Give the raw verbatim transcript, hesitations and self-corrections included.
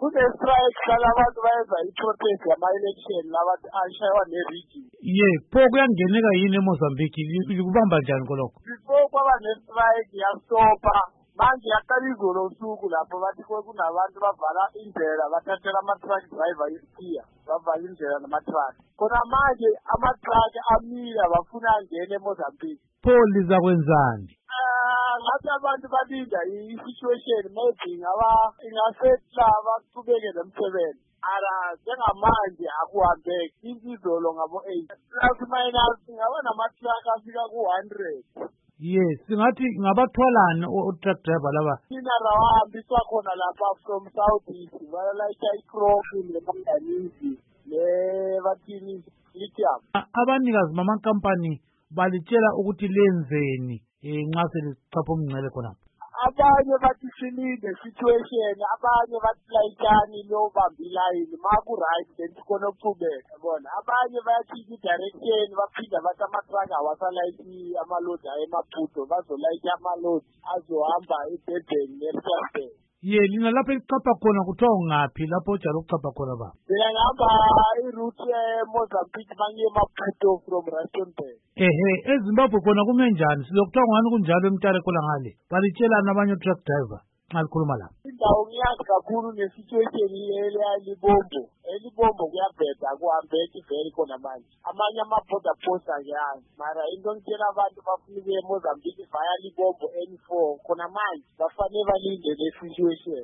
kune-strike salabantu bayenza i-protest yama-election labantu ashaywa ne-region. Ye, pho kuyangeneka yini eMozambique? Kubamba njani kolokho? Before kwaba ne-strike yastopha, manje yaqala izolo usuku lapho bathi kunabantu bavala indlela bathathela ama-truck driver isitiya, bavala indlela nama-truck. Khona manje ama-truck amile bafuna angene eMozambique. Pho lizakwenzani? Ngathi abantu balinda i-situation maybe ingaba ingasetla baqhubeke nomsebenzi. Ara njengamanje akuhambeki izolo ngabo-eight plus minus ngaba nama-truck afika ku-hundred. Yes, singathi ngabathwalani o-truck driver laba? Thina rawahambiswa khona lapha from South East balayisha i-Krofi nemanganizi nebathini lithium. Abanikazi bamankampani balitshela ukuthi lenzeni nxa selichapha umngcele khona? Abanye bathi silinde situation, abanye bathi layitshani lobamba ilayini maku-right then sikhona ukuqhubeka bona. Abanye bayakhipha i-direction baphinda bathi ama-truck awasalayithi amalodi ayemaphutho bazolayitha amalodi azohamba eDurban neRiverton. Ye, lina lapho elichapha khona kuthiwa ungaphi lapho ojala ukuchapha khona ba? Mina ngihamba iroute eMozambique mangiye eMaputo from Rustenburg. Ehe, eZimbabwe khona kume njani? Silokuthiwa ngani kunjalo emtshale khona ngale. Balitshelani abanye truck driver nxa likhuluma lapho? Indawo ngiyazi kakhulu ne-situation eLibombo. eLibombo kuyabheda akuhambeki vele khona manje. Amanye ama-border post akiyazi. Mara into ngitshela abantu bafuna ukuya eMozambique via Libombo N four khona manje bafanele balinde le situation.